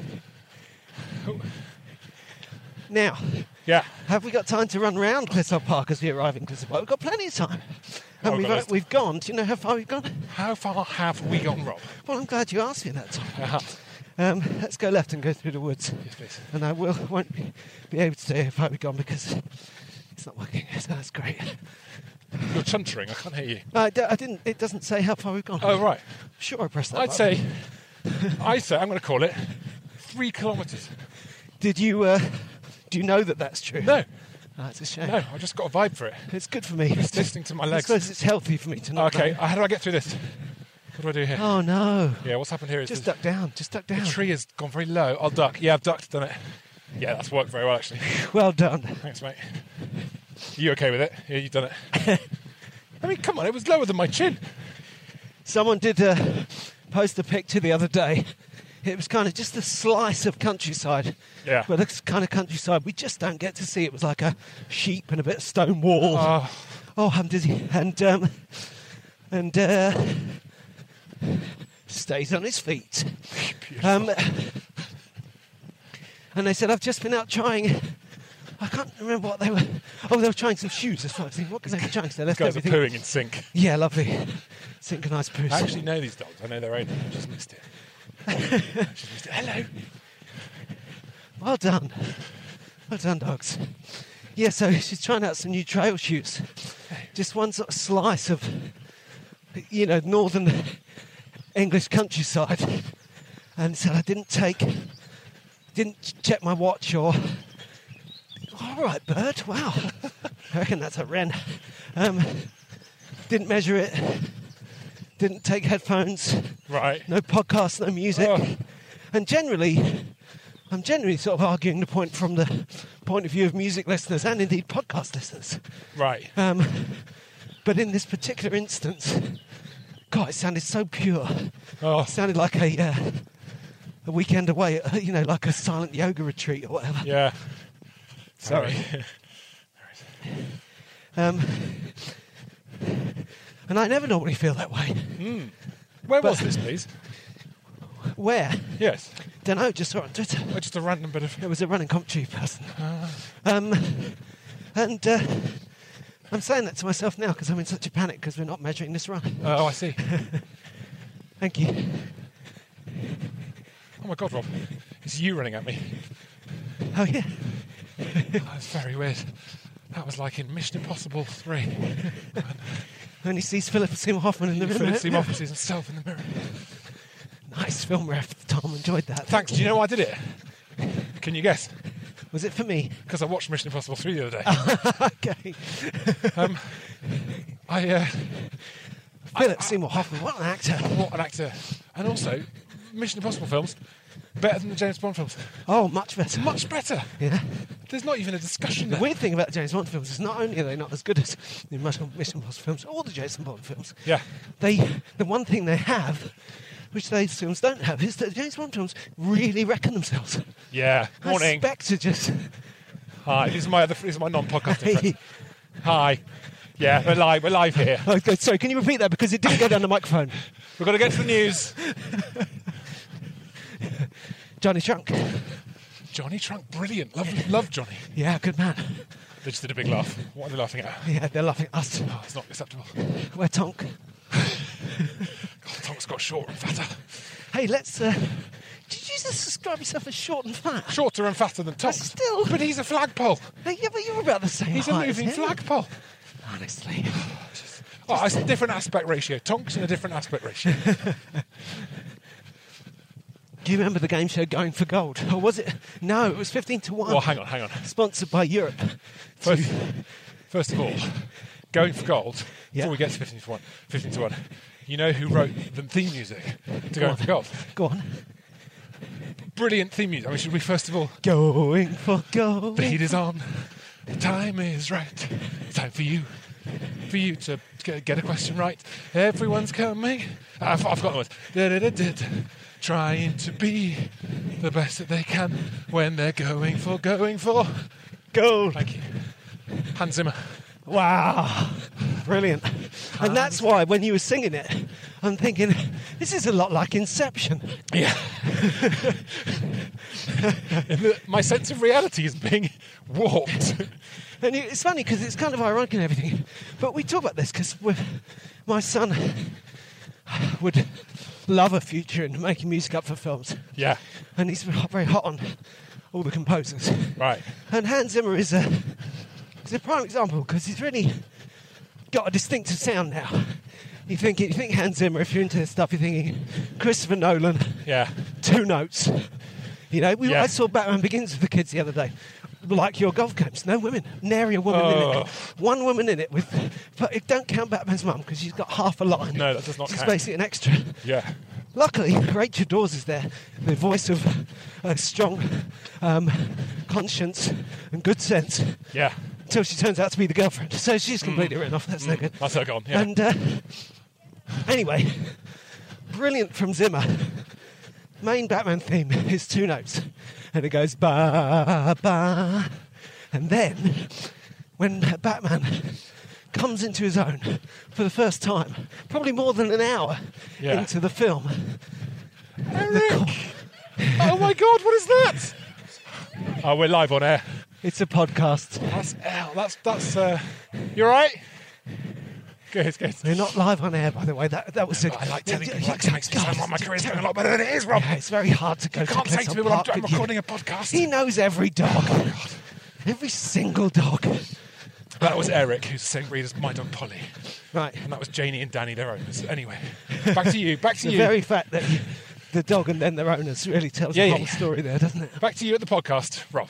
Now, Yeah. have we got time to run round Clissold Park as we arrive in Clissold Park? We've got plenty of time. And Oh, we've, got uh, loads. we've gone. Do you know how far we've gone? How far have we gone, Rob? Well, I'm glad you asked me that time. Uh-huh. Um, let's go left and go through the woods. Yes, please. And I will won't be, be able to say how far we've gone because it's not working. So that's great. You're chuntering. I can't hear you. I, d- I didn't. It doesn't say how far we've gone. Oh, right. Sure, I pressed that. I'd button. say, I'd say, I'm going to call it three kilometres. Did you? Uh, do you know that that's true? No, Oh, that's a shame. no, I just got a vibe for it. It's good for me. Just listening to my I legs. suppose it's healthy for me to not Okay, know. uh, how do I get through this? What do I do here? Oh no! Yeah, what's happened here is Just the, duck down. Just duck the down. tree has gone very low. I'll duck. Yeah, I've ducked, done it. Yeah, that's worked very well, actually. Well done. Thanks, mate. You okay with it? Yeah, you've done it. I mean, come on, it was lower than my chin. Someone did uh, post a picture the other day. It was kind of just a slice of countryside. Yeah. But it's kind of countryside we just don't get to see. It was like a sheep and a bit of stone wall. Oh, Oh, I'm dizzy. And um, and uh, stays on his feet. Um, and they said, I've just been out trying. I can't remember what they were. Oh, they were trying some shoes. That's what I was thinking. What can they be trying? So they left guys are everything. pooing in sync. Yeah, lovely. Synchronised poos. I actually know these dogs. I know their owner. I just missed it. I just missed it. Hello. Well done. Well done, dogs. Yeah, so she's trying out some new trail shoes. Just one sort of slice of, you know, northern English countryside. And so I didn't take, didn't check my watch or, all right, bird, wow. I reckon that's a wren. Um, didn't measure it. Didn't take headphones. Right. No podcast, no music. Oh. And generally, I'm generally sort of arguing the point from the point of view of music listeners and indeed podcast listeners. Right. Um, but in this particular instance, God, it sounded so pure. Oh, It sounded like a uh, a weekend away, at, you know, like a silent yoga retreat or whatever. yeah. Sorry. Um, and I never normally feel that way. Where But- was this, please? Where? Yes. Don't know, just saw it on Twitter. Oh, just a random bit of. It was a running commentary person. Um, and uh, I'm saying that to myself now because I'm in such a panic because we're not measuring this run. Oh, I see. Thank you. Oh my God, Rob. It's you running at me. Oh, yeah. That's very weird. That was like in Mission Impossible three. And he sees Philip Seymour Hoffman in the mirror. Philip Seymour Hoffman sees himself in the mirror. Nice film ref. Tom enjoyed that. Thanks. Do you know why I did it? Can you guess? Was it for me? Because I watched Mission Impossible three the other day. Okay. um, I... Uh, Philip I, I, Seymour Hoffman, what an actor. What an actor. And also, Mission Impossible films, better than the James Bond films. Oh, much better. Much better. Yeah. There's not even a discussion The there. weird thing about the James Bond films is not only are they not as good as the Mission Impossible films, all the Jason Bond films, Yeah. they the one thing they have, which those films don't have, is that the James Bond films really reckon themselves. Yeah. Morning. Spectre just... Hi. This is my other. This is my non-podcasting Hey. friend. Hi. Yeah, we're live. We're live here. Oh, good. Sorry, can you repeat that? Because it didn't go down the microphone. We've got to get to the news. Johnny Trunk. Johnny Trunk, brilliant. Love, love Johnny. Yeah, good man. They just did a big laugh. What are they laughing at? Yeah, they're laughing at us. Oh, it's not acceptable. We're Tonk. God, Tonk's got short and fatter. Hey, let's... Uh, did you just describe yourself as short and fat? Shorter and fatter than Tonk. Still. But he's a flagpole. Hey, yeah, but you're about the same He's a height as moving him. flagpole. Honestly. Oh, it's a different aspect ratio. Tonk's in a different aspect ratio. Do you remember the game show Going for Gold? Or was it? No, it was fifteen to one. Well, hang on, hang on. Sponsored by Europe. First, first of all, Going for Gold, Yeah. before we get to fifteen to one, fifteen to one, you know who wrote the theme music to Going for Gold? Go on. Brilliant theme music. I mean, should we first of all... Going for gold. The heat is on. The time is right. It's time for you. For you to g- get a question right. Everyone's coming. I've, I've got the words. Da-da-da-da. Trying to be the best that they can when they're going for, going for Gold. Thank you. Hans Zimmer. Wow. Brilliant. And that's why when you were singing it, I'm thinking, this is a lot like Inception. Yeah. the, my sense of reality is being warped. And it's funny because it's kind of ironic and everything. But we talk about this because my son would love a future in making music up for films. Yeah. And he's very hot on all the composers. Right. And Hans Zimmer is a, is a prime example because he's really got a distinctive sound now. You think, you think Hans Zimmer, if you're into this stuff, you're thinking Christopher Nolan, Yeah. two notes. You know, we, Yeah. I saw Batman Begins with the kids the other day. Like your golf games, no women, nary a woman in Oh. it. One woman in it with, but it don't count Batman's mum because she's got half a line. No, that does not She's count. basically an extra. Yeah. Luckily, Rachel Dawes is there, the voice of a strong um, conscience and good sense. Yeah. Until she turns out to be the girlfriend, so she's completely written off. That's no good. That's her gone, yeah. And uh, anyway, brilliant from Zimmer. Main Batman theme is two notes, and it goes ba ba, and then when Batman comes into his own for the first time, probably more than an hour Yeah. into the film. Eric! Oh my God, what is that? Oh, we're live on air. It's a podcast. That's L. That's that's. Uh, you all right? Good, good. We're not live on air, by the way. That that was. A, I like telling Yeah, people yeah, that makes me sound like my career's going a lot better than it is, Rob. Yeah, it's very hard to go You can't to say Clifton to people I'm, Park I'm with you. recording a podcast. He knows every dog. Every single dog. That was Eric, who's the same breed as my dog Polly. Right. And that was Janie and Danny, their owners. Anyway, back to you, back to The you. very fact that you, the dog and then their owners really tells Yeah, the yeah, whole yeah. story there, doesn't it? Back to you at the podcast, Rob.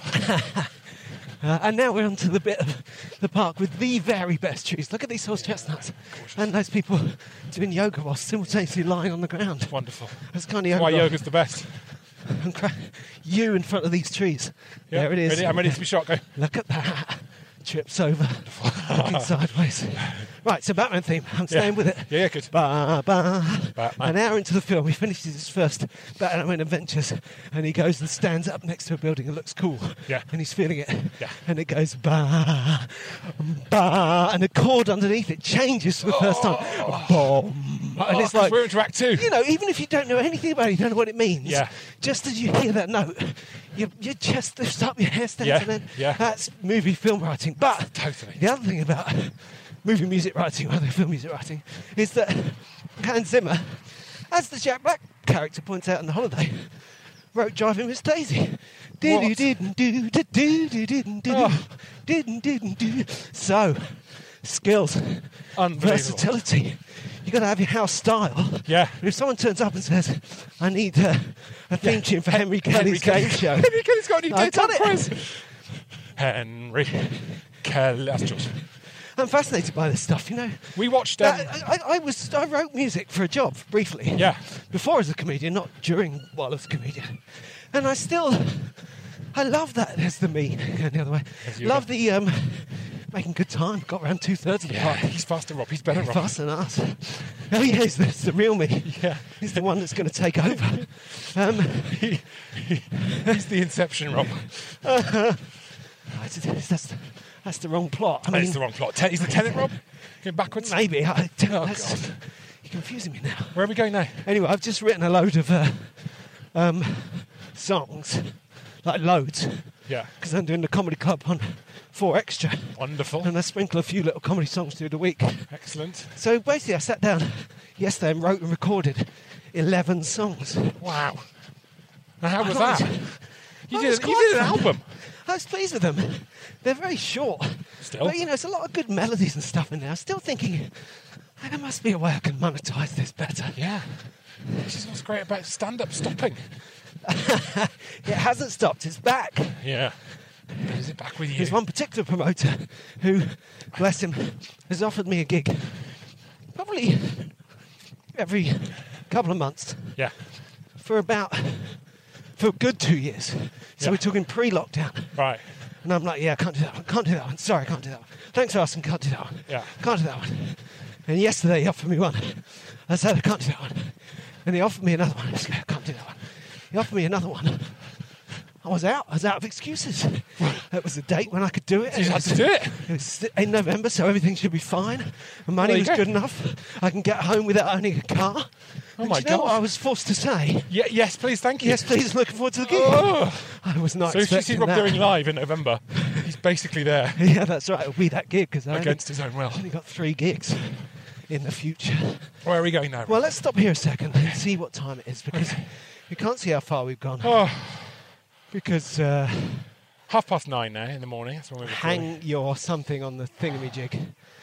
Uh, and now we're on to the bit of the park with the very best trees. Look at these horse chestnuts. And those people doing yoga while simultaneously lying on the ground. Wonderful. That's kind of That's why yoga. yoga's the best. And cra- you in front of these trees. Yeah, There it is. Ready? I'm ready to be shot. Go. Look at that. Trips over. Looking sideways. Right, so Batman theme. I'm staying Yeah. with it. Yeah, yeah, good. Ba, ba. Batman. An hour into the film, he finishes his first Batman Adventures, and he goes and stands up next to a building and looks cool. Yeah. And he's feeling it. Yeah. And it goes ba, ba, and the chord underneath it changes for the first time. Boom. And it's Oh, like, we're into Act Two. you know, even if you don't know anything about it, you don't know what it means. Yeah. Just as you hear that note, your, your chest lifts up, your hair stands, Yeah, and then yeah. that's movie film writing. But Totally. the other thing about movie music writing, other film music writing, is that Hans Zimmer as the Jack Black character points out in The Holiday, wrote Driving Miss Daisy. What? So, skills, Unbelievable. versatility. You got to have your house style. Yeah. And if someone turns up and says, "I need uh, a theme Yeah. tune for Henry Henry Kelly's game Kelly. show," Henry Kelly's got a new I've daytime done it. quiz. Henry Kelly. That's George. I'm fascinated by this stuff. You know, We watched. Um, I, I, I was I wrote music for a job briefly. Yeah. Before as a comedian, not during while I was a comedian, and I still I love that. There's the me going the other way. As you Love go. the um, making good time. Got around two thirds of the yeah, park. he's faster, Rob. He's better, Rob. Faster than us. Oh yeah, it's the, it's the real me. Yeah. He's the one that's going to take over. Um, He, he, he's the Inception, Rob. that's, that's, that's the wrong plot. I That's mean, the wrong plot. Ten, he's the tenant, Rob. Going backwards. maybe. I, Oh, that's, God. You're confusing me now. Where are we going now? Anyway, I've just written a load of uh, um, songs, like loads, Yeah. because I'm doing the comedy club on four extra, Wonderful. and I sprinkle a few little comedy songs through the week. Excellent. So basically, I sat down yesterday and wrote and recorded eleven songs. Wow. Now, how I was thought that? it- You Oh, did, it's you quite did an fun. album. I was pleased with them. They're very short. Still. But, you know, it's a lot of good melodies and stuff in there. I'm still thinking, "Hey, there must be a way I can monetize this better." Yeah. This is what's great about stand-up stopping. It hasn't stopped. It's back. Yeah. But is it back with you? There's one particular promoter who, bless him, has offered me a gig probably every couple of months Yeah. for about, for a good two years. So Yeah. we're talking pre-lockdown. Right. And I'm like, yeah, I can't do that one. Can't do that one. Sorry, I can't do that one. Thanks for asking. Can't do that one. Yeah. Can't do that one. And yesterday he offered me one. I said, I can't do that one. And he offered me another one. I said, I can't do that one. He offered me another one. I was out. I was out of excuses. It was a date when I could do it. You had to do it. It was in November, so everything should be fine. The money There you was go. good enough. I can get home without owning a car. Oh And my do you know God. what I was forced to say? Yeah, yes, please, thank you. Yes, please. Looking forward to the gig. Oh. I was not So if you see expecting Rob that. going live in November, he's basically there Yeah, that's right. It'll be that gig because I only, against his own will. only got three gigs in the future. Where are we going now? Rob? Well, let's stop here a second and see what time it is because you can't see how far we've gone. Oh, Because uh, half past nine now in the morning. That's when we're recording. hang your something on the thingamajig.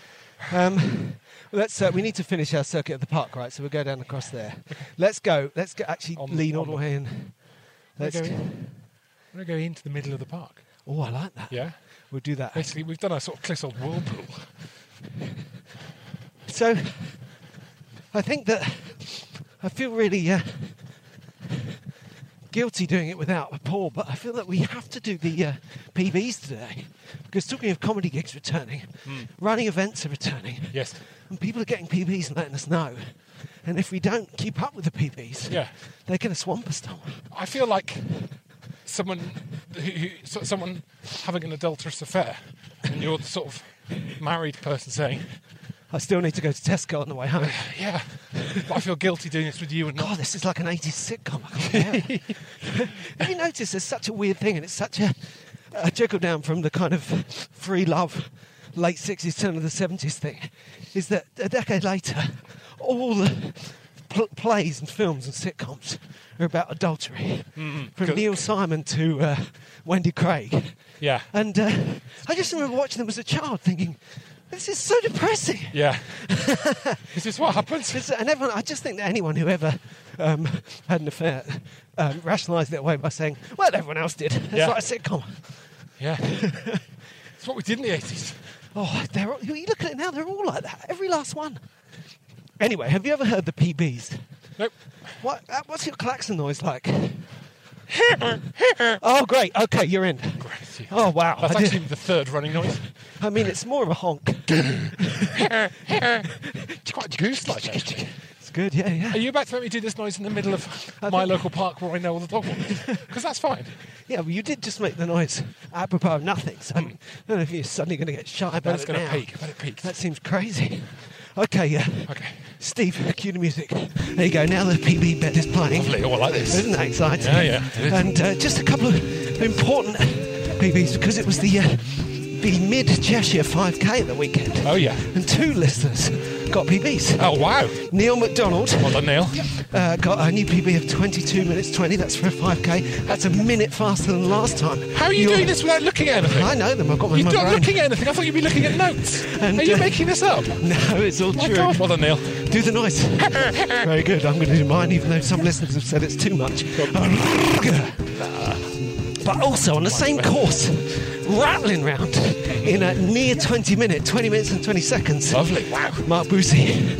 Um, let's. Uh, we need to finish our circuit of the park, right? So we'll go down across there. Let's go. Let's go. Actually, On- lean all on the the- way in. We're Let's. going, we're going to go into the middle of the park. Oh, I like that. Yeah. We'll do that. Basically, we've done a sort of Clissold whirlpool. So, I think that I feel really uh, guilty doing it without Paul, but I feel that we have to do the uh, P Bs today. Because talking of comedy gigs returning, running events are returning, Yes. and people are getting P Bs and letting us know. And if we don't keep up with the P Bs, Yeah. they're going to swamp us, Tom. I feel like someone, who, who, so- someone having an adulterous affair, and you're the sort of married person saying, I still need to go to Tesco on the way home. "Yeah, but I feel guilty doing this with you and not." God, this is like an eighties sitcom. I can't bear it. Have you noticed there's such a weird thing, and it's such a, a trickle down from the kind of free love, late sixties, turn of the seventies thing, is that a decade later, all the pl- plays and films and sitcoms are about adultery. From Good. Neil Simon to uh, Wendy Craig. Yeah. And uh, I just remember watching them as a child thinking, this is so depressing. Yeah. Is this what happens? It's- And everyone, I just think that anyone who ever um, had an affair um, rationalised it away by saying, well, everyone else did. It's Yeah. like a sitcom. Yeah. It's what we did in the eighties. Oh, they're all, you look at it now, they're all like that. Every last one. Anyway, have you ever heard the P Bs? Nope. What, uh, what's your klaxon noise like? Oh, great. Okay, you're in. Great. Oh, wow. That's I, did- actually the third running noise. I mean, it's more of a honk. It's quite goose-like, actually. It's good, yeah, yeah. Are you about to make me do this noise in the middle of my think- local park where I know all the dog walkers? Because that's fine. Yeah, well, you did just make the noise apropos of nothing, so I don't know if you're suddenly going to get shy about But it's it going to now. peak. I bet it peaks. That seems crazy. Okay, yeah. Okay. Steve, cue the music. There you go. Now the P B bed is playing. Lovely. Oh, I like this. Isn't that exciting? Yeah, yeah, it is. And uh, just a couple of important P Bs because it was the uh, the Mid Cheshire five K at the weekend. Oh, yeah. And two listeners got P Bs. Oh, wow. Neil McDonald Well done, Neil. uh, got a new P B of twenty-two minutes twenty. That's for a five K. That's a minute faster than last time. How are you You're- doing this without looking at anything? I know them. I've got them in You're my not brain. looking at anything. I thought you'd be looking at notes. And, are you uh, making this up? No, it's all My true. God. Well done, Neil. Do the noise. Very good. I'm going to do mine, even though some listeners have said it's too much. But also on the same course, rattling round in a near twenty minute, twenty minutes and twenty seconds. Lovely. Wow. Mark Boosie.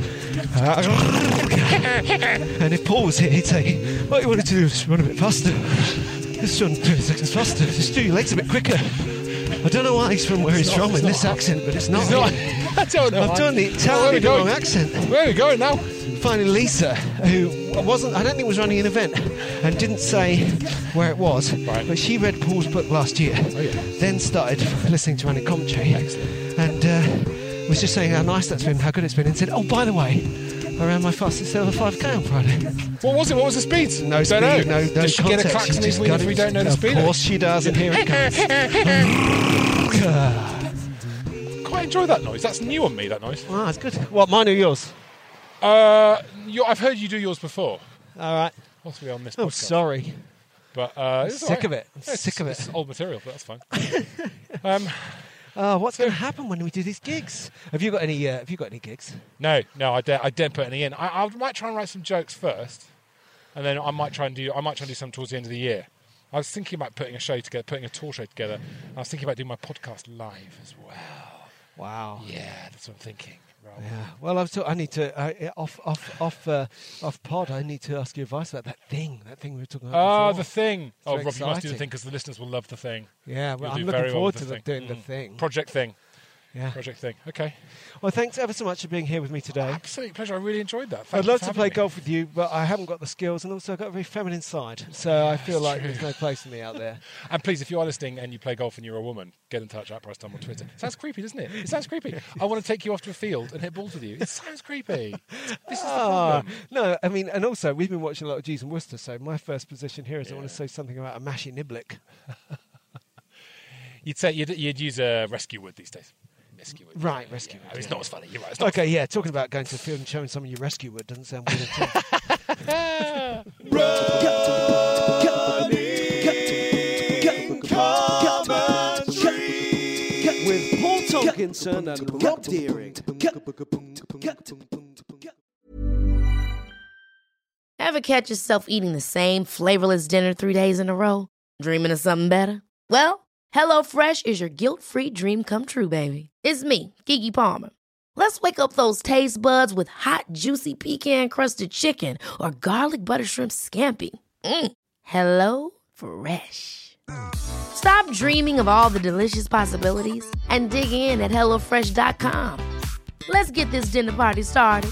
And if Paul was here, he'd say, what you want to do is run a bit faster. Just run twenty seconds faster. Just do your legs a bit quicker. I don't know why he's from where he's from in this accent, but it's not. It's not. I don't know. I've done the entirely Well, where are we wrong going? accent. Where are we going now? Finding Lisa, who wasn't, I don't think was running an event, and didn't say where it was, Right. but she read Paul's book last year, Oh, yeah. then started listening to running commentary, and uh, was just saying how nice that's been, how good it's been, and said, oh, by the way, I ran my fastest ever five K on Friday. What was it? What was the speed? No don't speed, know. no, no Does she get a context, klaxon she just if we, got if we it. don't know the Of speed? course she does, and here it comes. Quite enjoy that noise. That's new on me, that noise. Ah, that's good. What, mine or yours? Uh, you, I've heard you do yours before. All right. Possibly on this I'm podcast. sorry. But uh, it's Sick all right. of it. I'm Yeah, it's- sick of it. It's old material, but that's fine. um, Uh, what's going to happen when we do these gigs? Have you got any? Uh, have you got any gigs? no, no, I dare, I didn't put any in. I, I might try and write some jokes first, and then I might try and do. I might try and do some towards the end of the year. I was thinking about putting a show together, putting a tour show together. I was thinking about doing my podcast live as well. Wow. Yeah, that's what I'm thinking. Right. Yeah. Well, I've t- I need to uh, yeah, off off off uh, off pod. I need to ask your advice about that thing. That thing we were talking about. Ah, before. the thing. Oh, very Rob, you must do the exciting. thing because the listeners will love the thing. Yeah. Well, You'll I'm do looking very well forward with to the the, thing. doing the Mm. thing. Project Thing. Yeah. Project Thing. Okay. Well, thanks ever so much for being here with me today. Absolute pleasure. I really enjoyed that. I'd Thank love you to for play having me. golf with you, but I haven't got the skills, and also I've got a very feminine side. So I feel like true. there's no place for me out there. And please, if you are listening and you play golf and you're a woman, get in touch at Price Tom on Twitter. Sounds creepy, doesn't it? It sounds creepy. I want to take you off to a field and hit balls with you. It sounds creepy. This is the Ah, problem. no, I mean, and also we've been watching a lot of Jeeves and Worcester. So my first position here is I want to say something about a mashy niblick. You'd say you'd, you'd use a rescue wood these days. Rescue wood. Right, rescue Yeah, wood, it's yeah. not as funny. You're right. It's not Okay, yeah, talking about going to the field and showing some of your rescue wood doesn't sound weird at all. With Paul Tonkinson and Rob Deering. Ever catch yourself eating the same flavorless dinner three days in a row? Dreaming of something better? Well, HelloFresh is your guilt-free dream come true, baby. It's me, Keke Palmer. Let's wake up those taste buds with hot, juicy pecan-crusted chicken or garlic butter shrimp scampi. Mm. Hello Fresh. Stop dreaming of all the delicious possibilities and dig in at hello fresh dot com. Let's get this dinner party started.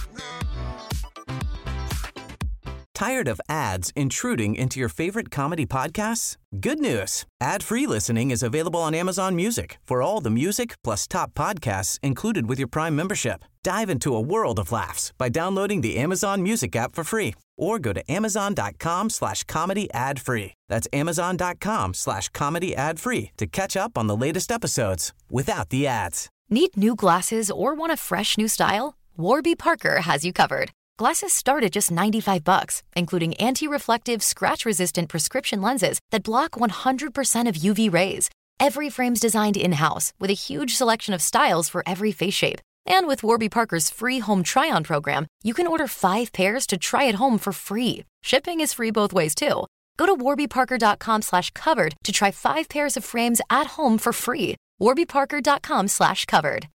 Tired of ads intruding into your favorite comedy podcasts? Good news. Ad-free listening is available on Amazon Music for all the music plus top podcasts included with your Prime membership. Dive into a world of laughs by downloading the Amazon Music app for free or go to amazon.com slash comedy ad free. That's amazon.com slash comedy ad free to catch up on the latest episodes without the ads. Need new glasses or want a fresh new style? Warby Parker has you covered. Glasses start at just ninety-five bucks, including anti-reflective, scratch-resistant prescription lenses that block one hundred percent of U V rays. Every frame's designed in-house with a huge selection of styles for every face shape. And with Warby Parker's free home try-on program, you can order five pairs to try at home for free. Shipping is free both ways, too. Go to warbyparker.com slash covered to try five pairs of frames at home for free. warbyparker.com slash covered.